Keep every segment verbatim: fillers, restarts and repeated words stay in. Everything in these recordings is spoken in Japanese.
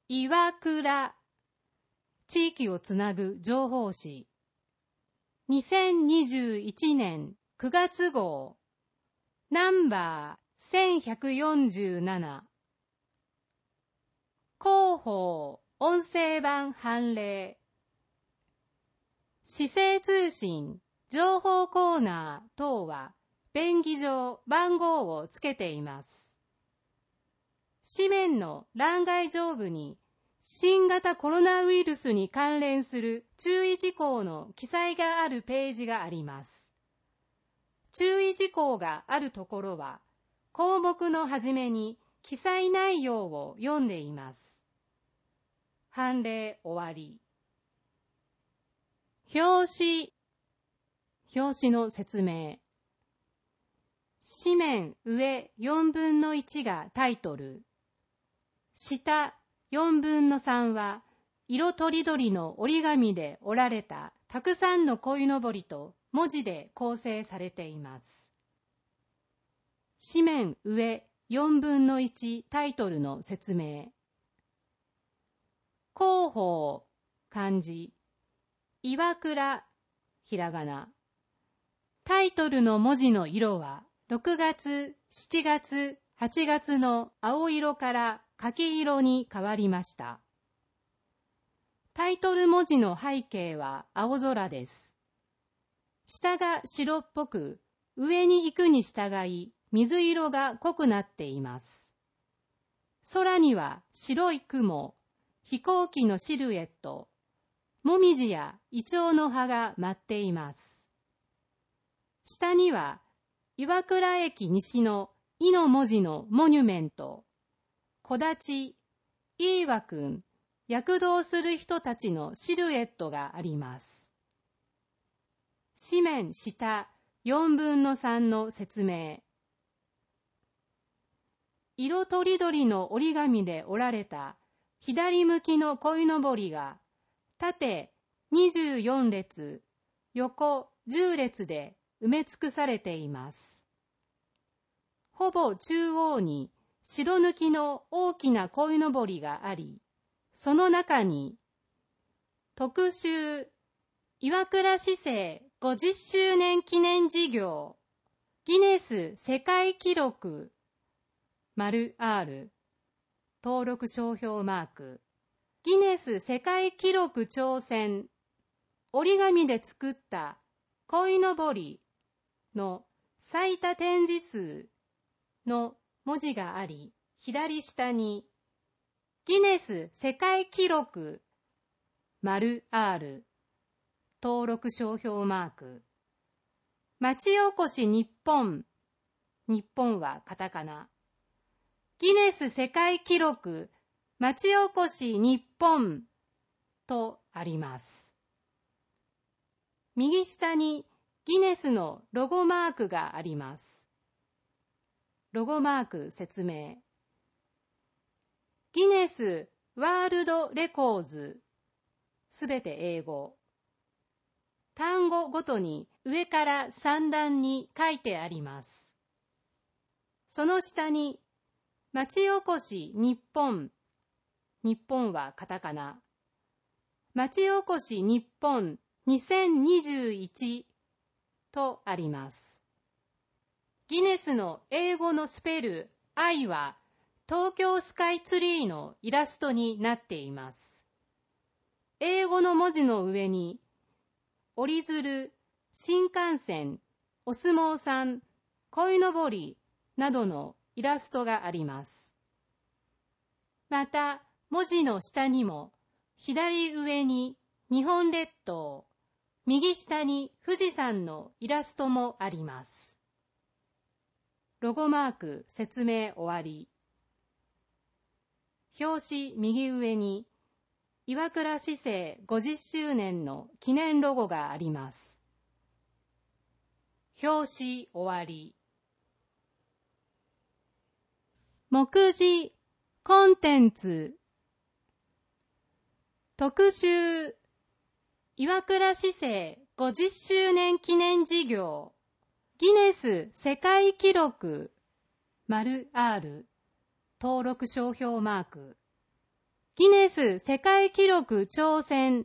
岩倉、地域をつなぐ情報誌。にせんにじゅういちねんくがつ号、ナンバーせんひゃくよんじゅうなな。広報音声版判例。市政通信情報コーナー等は便宜上番号をつけています。紙面の欄外上部に新型コロナウイルスに関連する注意事項の記載があるページがあります。注意事項があるところは項目のはじめに記載内容を読んでいます。判例終わり。表紙。表紙の説明。紙面上よんぶんのいちがタイトル。下よんぶんのさんは色とりどりの折り紙で折られたたくさんの鯉のぼりと文字で構成されています。紙面上よんぶんのいちタイトルの説明。広報、漢字。岩倉、ひらがな。タイトルの文字の色はろくがつ、しちがつ、はちがつの青色から柿色に変わりました。タイトル文字の背景は青空です。下が白っぽく、上に行くに従い水色が濃くなっています。空には白い雲、飛行機のシルエット、もみじやイチョウの葉が舞っています。下には岩倉駅西のいの文字のモニュメント、木立、飯和くん、躍動する人たちのシルエットがあります。紙面下よんぶんのさんの説明。色とりどりの折り紙で折られた左向きの鯉のぼりが縦にじゅうよんれつ、横じゅうれつで埋め尽くされています。ほぼ中央に白抜きの大きな鯉のぼりがあり、その中に特集岩倉市政ごじゅっしゅうねん記念事業ギネス世界記録丸 R 登録商標マークギネス世界記録挑戦折り紙で作った鯉のぼりの最多展示数の文字があり、左下にギネス世界記録丸 R 登録商標マーク町おこし日本日本はカタカナギネス世界記録町おこし日本とあります。右下にギネスのロゴマークがあります。ロゴマーク説明。ギネスワールドレコーズすべて英語。単語ごとに上からさんだんに書いてあります。その下に町おこし日本日本はカタカナ町おこし日本にせんにじゅういちとあります。ギネスの英語のスペル I は東京スカイツリーのイラストになっています。英語の文字の上に折り鶴、新幹線、お相撲さん、鯉のぼりなどのイラストがあります。また文字の下にも左上に日本列島、右下に富士山のイラストもあります。ロゴマーク説明終わり。表紙右上に岩倉市政ごじゅっしゅうねんの記念ロゴがあります。表紙終わり。目次コンテンツ特集岩倉市政ごじゅっしゅうねん記念事業ギネス世界記録丸 R 登録商標マークギネス世界記録挑戦。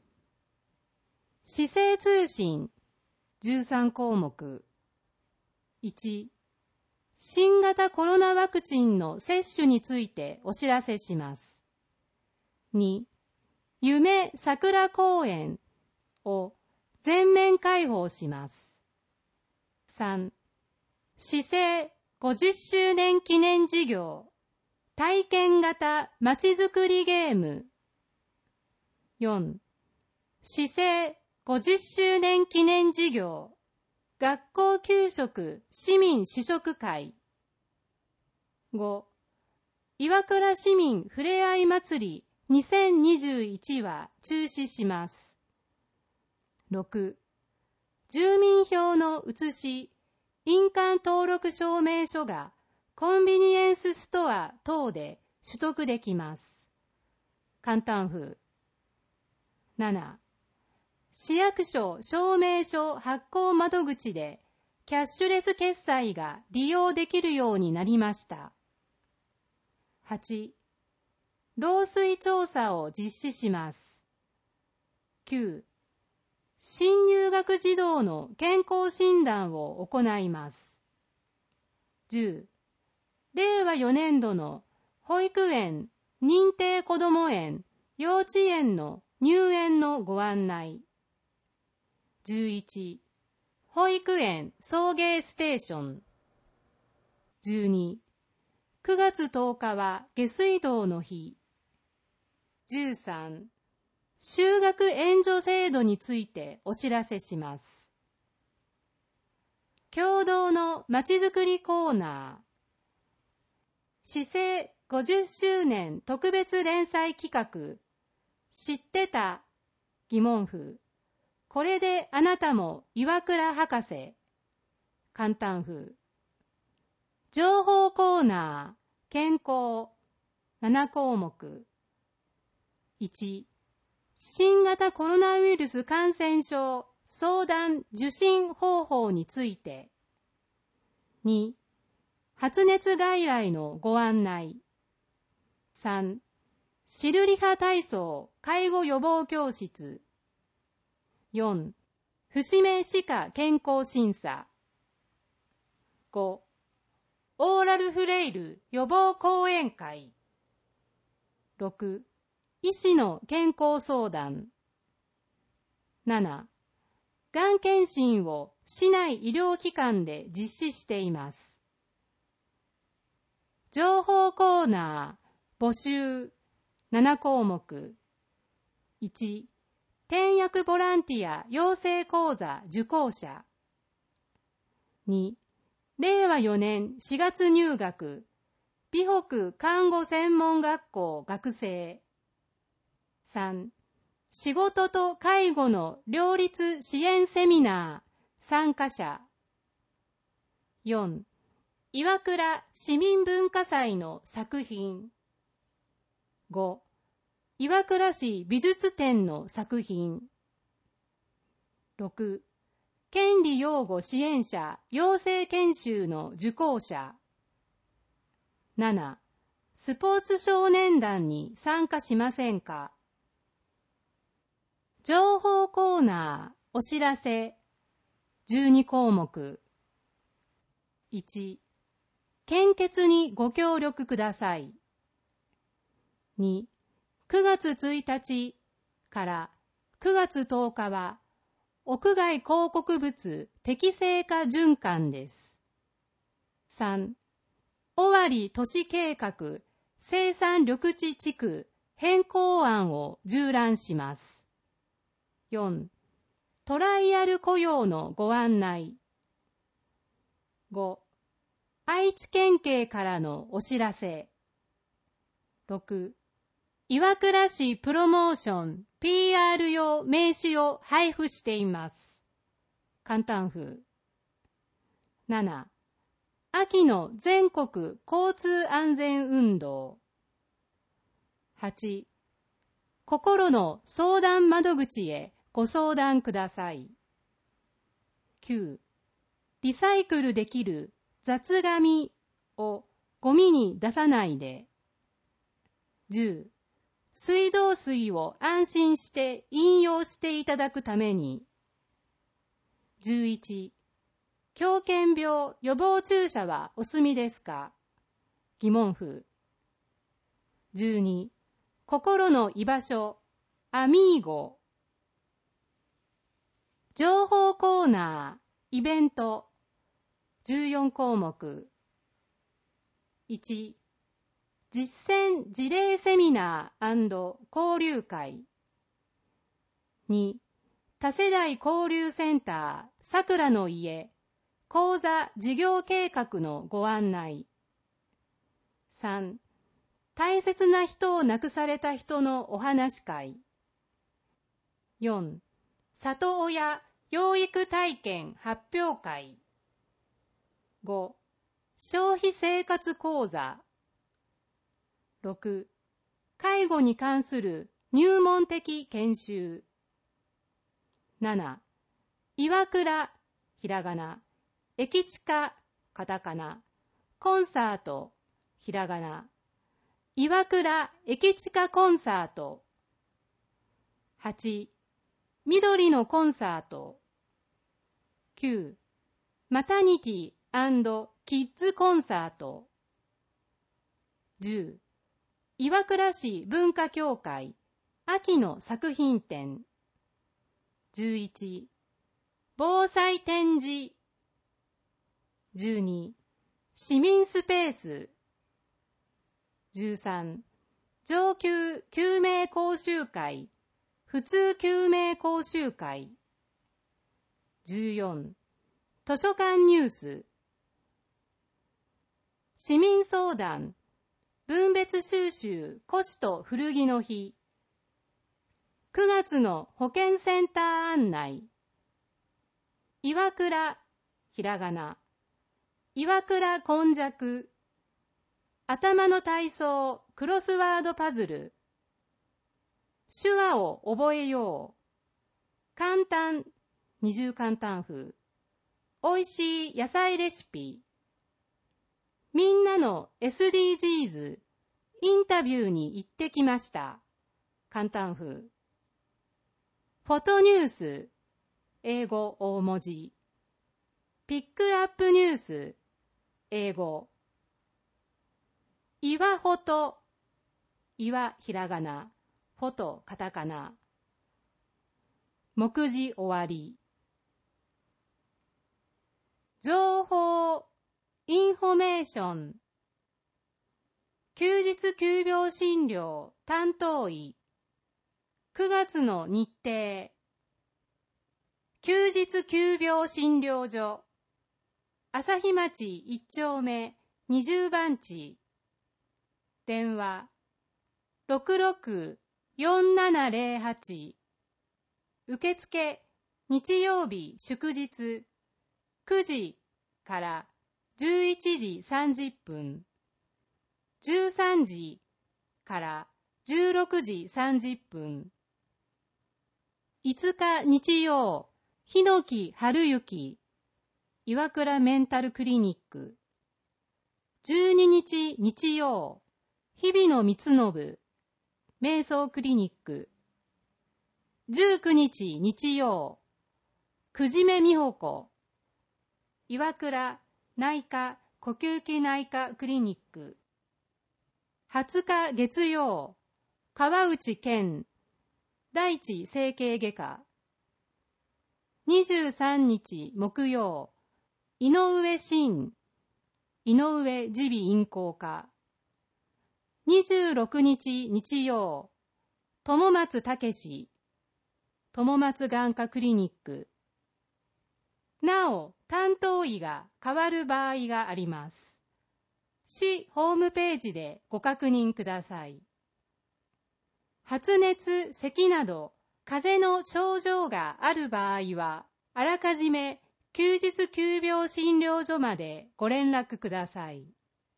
市政通信じゅうさん項目。いち、新型コロナワクチンの接種についてお知らせします。に、夢桜公園を全面開放します。さん、市政ごじゅっしゅうねん記念事業体験型まちづくりゲーム。よん、市政ごじゅっしゅうねん記念事業学校給食市民試食会。ご、岩倉市民ふれあい祭りにせんにじゅういちは中止します。ろく、住民票の写し、印鑑登録証明書がコンビニエンスストア等で取得できます。簡単風。なな、市役所証明書発行窓口でキャッシュレス決済が利用できるようになりました。はち、漏水調査を実施します。きゅう、新入学児童の健康診断を行います。じゅう、れいわよねんどの保育園、認定こども園、幼稚園の入園のご案内。じゅういち、保育園送迎ステーション。じゅうに、くがつとおかは下水道の日。じゅうさん、就学援助制度についてお知らせします。共同のまちづくりコーナー。市政ごじゅっしゅうねん特別連載企画。知ってた？疑問符。これであなたも岩倉博士。簡単風。情報コーナー、健康。なな項目。いち、新型コロナウイルス感染症相談受診方法について。に、発熱外来のご案内。さん、シルリハ体操介護予防教室。よん、節目歯科健康審査。ご、オーラルフレイル予防講演会。ろく、医師の健康相談。なな、がん検診を市内医療機関で実施しています。情報コーナー、募集。なな項目。いち、転訳ボランティア養成講座受講者。に、れいわよねんしがつ入学、美北看護専門学校学生。さん、仕事と介護の両立支援セミナー参加者。よん、岩倉市民文化祭の作品。ご、岩倉市美術展の作品。ろく、権利擁護支援者養成研修の受講者。なな、スポーツ少年団に参加しませんか？情報コーナー、お知らせ。じゅうに項目。いち、献血にご協力ください。に、くがつついたちからくがつとおかは屋外広告物適正化循環です。さん、尾張都市計画生産緑地地区変更案を縦覧します。よん、トライアル雇用のご案内。ご、愛知県警からのお知らせ。ろく、岩倉市プロモーション ピーアール 用名刺を配布しています。簡単風。なな、秋の全国交通安全運動。はち、心の相談窓口へご相談ください。きゅう、リサイクルできる雑紙をゴミに出さないで。じゅう、 水道水を安心して飲用していただくために。じゅういち、狂犬病予防注射はお済みですか？疑問符。じゅうに、心の居場所、アミーゴ。情報コーナー、イベント、じゅうよん項目。いち、実践事例セミナー&交流会。に、多世代交流センター、さくらの家、講座事業計画のご案内。さん、大切な人を亡くされた人のお話会。よん、里親養育体験発表会。ご、消費生活講座。ろく、介護に関する入門的研修。なな、岩倉、ひらがな、駅近、カタカナ、コンサート、ひらがな、岩倉駅近コンサート。はち、緑のコンサート。きゅう、マタニティ&キッズコンサート。じゅう、岩倉市文化協会秋の作品展。じゅういち、防災展示。じゅうに、市民スペース。じゅうさん、上級救命講習会普通救命講習会。じゅうよん、図書館ニュース。市民相談分別収集古紙と古着の日。くがつの保健センター案内。岩倉、ひらがな。岩倉今昔。頭の体操クロスワードパズル。手話を覚えよう。簡単、二重簡単風。おいしい野菜レシピ。みんなの エスディージーズ インタビューに行ってきました。簡単風。フォトニュース。英語大文字。ピックアップニュース。英語。岩フォト。岩ひらがな。フォトカタカナ。目次終わり。情報インフォメーション。休日急病診療担当医。くがつの日程。休日急病診療所。朝日町いち丁目にじゅう番地。電話 ろくろく よんななゼロはち。受付日曜日祝日くじからじゅういちじさんじゅっぷん、じゅうさんじからじゅうろくじさんじゅっぷん。いつか日曜、日野木春雪、岩倉メンタルクリニック。じゅうににち日曜、日比野光信、瞑想クリニック。じゅうくにち日曜、久慈目美穂子、岩倉内科呼吸器内科クリニック。はつか月曜、川内健、第一整形外科。にじゅうさんにち木曜、井上真、井上耳鼻咽喉科。にじゅうろくにち日曜、友松武、友松眼科クリニック。なお、担当医が変わる場合があります。市ホームページでご確認ください。発熱、咳など、風邪の症状がある場合は、あらかじめ休日急病診療所までご連絡ください。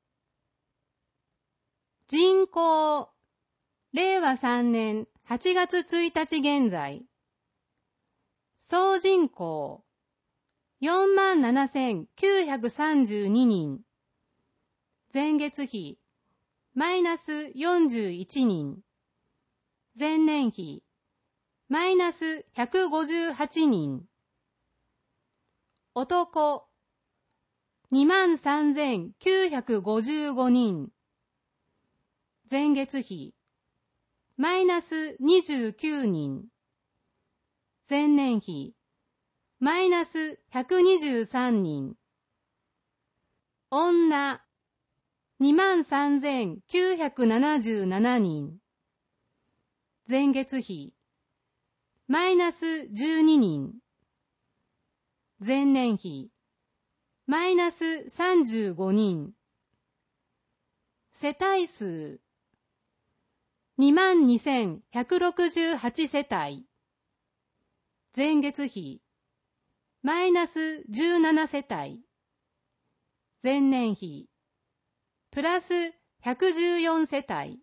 人口、れいわさんねんはちがつついたち現在、総人口、よんまんななせんきゅうひゃくさんじゅうににん、前月比、マイナスよんじゅういちにん、 前年比、マイナスひゃくごじゅうはちにん。男、にまんさんぜんきゅうひゃくごじゅうごにん。前月比、マイナスにじゅうきゅうにん。前年比、マイナスひゃくにじゅうさんにん。女、にまんさんぜんきゅうひゃくななじゅうななにん。前月比、マイナスじゅうににん。前年比、マイナスさんじゅうごにん。世帯数、にまんにせんひゃくろくじゅうはち世帯。前月比、マイナスじゅうなな世帯。前年比、プラスひゃくじゅうよん世帯。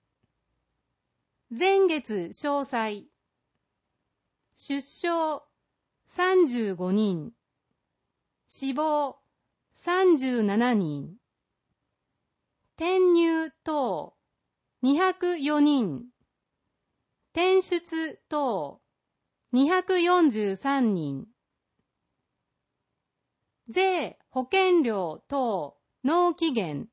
前月詳細。出生さんじゅうごにん。死亡さんじゅうななにん。転入等にひゃくよにん。転出等にひゃくよんじゅうさんにん。税・保険料等納期限。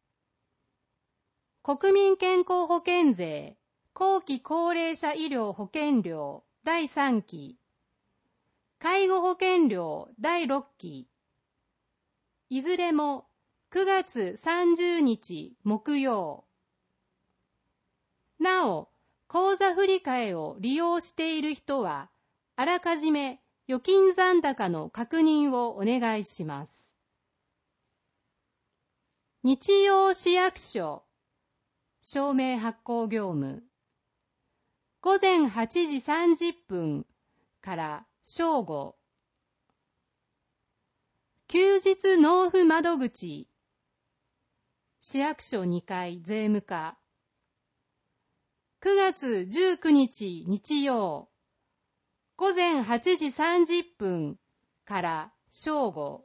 国民健康保険税後期高齢者医療保険料だいさんき、介護保険料だいろっき、いずれもくがつさんじゅうにち木曜。なお、口座振替を利用している人は、あらかじめ預金残高の確認をお願いします。日曜市役所、証明発行業務。ごぜんはちじさんじゅっぷんから正午。休日納付窓口。市役所にかい税務課。くがつじゅうくにち日曜。ごぜんはちじさんじゅっぷんから正午。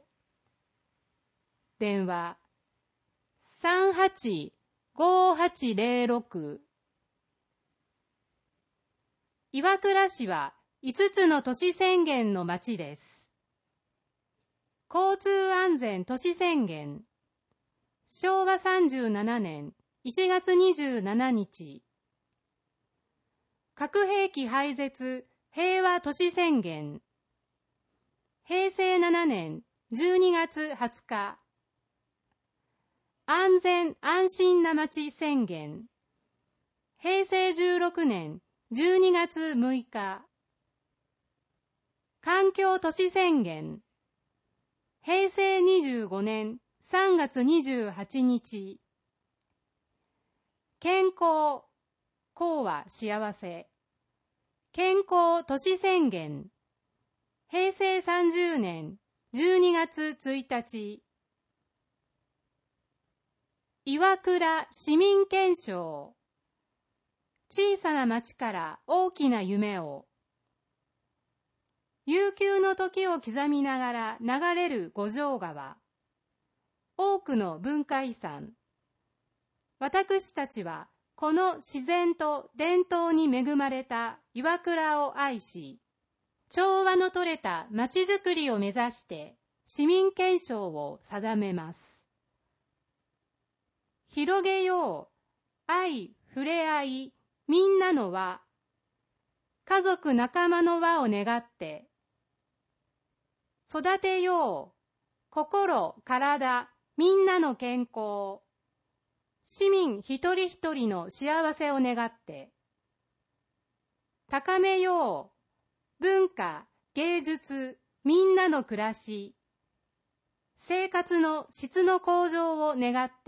電話さんはちごはちぜろろく。岩倉市はいつつの都市宣言の町です。交通安全都市宣言。しょうわさんじゅうななねんいちがつにじゅうしちにち。核兵器廃絶平和都市宣言。へいせいななねんじゅうにがつはつか。安全安心な街宣言。へいせいじゅうろくねんじゅうにがつむいか。環境都市宣言。へいせいにじゅうごねんさんがつにじゅうはちにち。健康、幸は幸せ。健康都市宣言。へいせいさんじゅうねんじゅうにがつついたち。岩倉市民憲章。小さな町から大きな夢を。悠久の時を刻みながら流れる五条川。多くの文化遺産。私たちはこの自然と伝統に恵まれた岩倉を愛し、調和の取れた町づくりを目指して市民憲章を定めます。広げよう、愛、ふれあい、みんなの輪。家族仲間の輪を願って。育てよう、心、体、みんなの健康。市民一人一人の幸せを願って。高めよう、文化、芸術、みんなの暮らし。生活の質の向上を願って。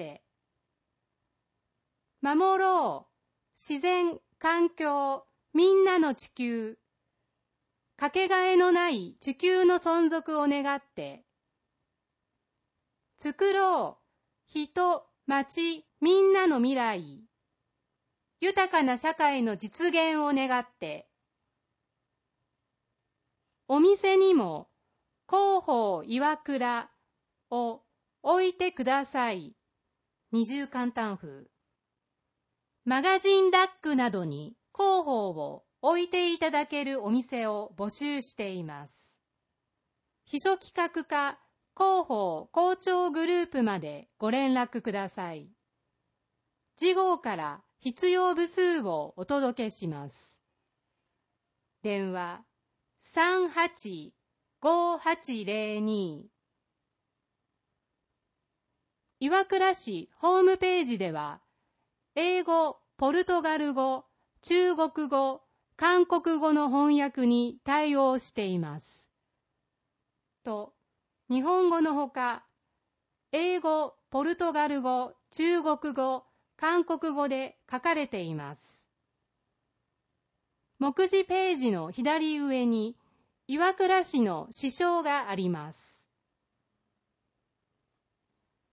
守ろう、自然、環境、みんなの地球。かけがえのない地球の存続を願って。作ろう、人、町、みんなの未来。豊かな社会の実現を願って。お店にも、広報岩倉を置いてください。二重簡単風。マガジンラックなどに広報を置いていただけるお店を募集しています。秘書企画課広報校長グループまでご連絡ください。次号から必要部数をお届けします。電話 さんはちごはちゼロに。岩倉市ホームページでは、英語、ポルトガル語、中国語、韓国語の翻訳に対応しています。と、日本語のほか、英語、ポルトガル語、中国語、韓国語で書かれています。目次ページの左上に岩倉市の支所があります。